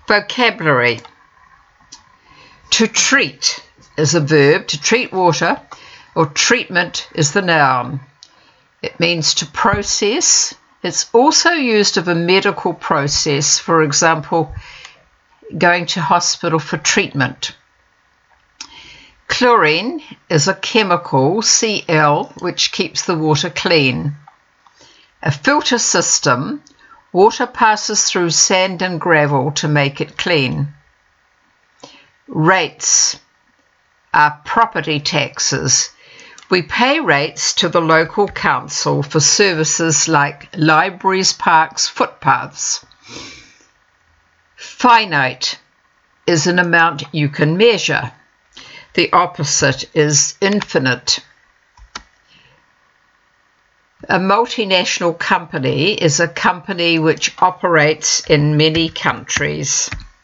Vocabulary. To treat is a verb, to treat water, or treatment is the noun. It means to process. It's also used of a medical process, for example, going to hospital for treatment. Chlorine is a chemical, Cl, which keeps the water clean. A filter system, water passes through sand and gravel to make it clean. Rates are property taxes. We pay rates to the local council for services like libraries, parks, footpaths. Finite is an amount you can measure. The opposite is infinite. A multinational company is a company which operates in many countries.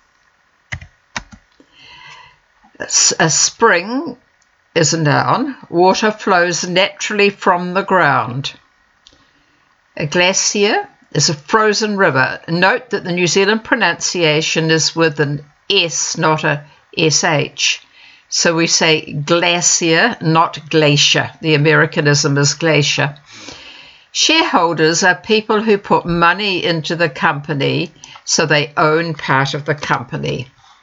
A spring is a noun. Water flows naturally from the ground. A glacier is a frozen river. Note that the New Zealand pronunciation is with an S, not a SH. So we say glacier, not glacier. The Americanism is glacier. Shareholders are people who put money into the company, so they own part of the company.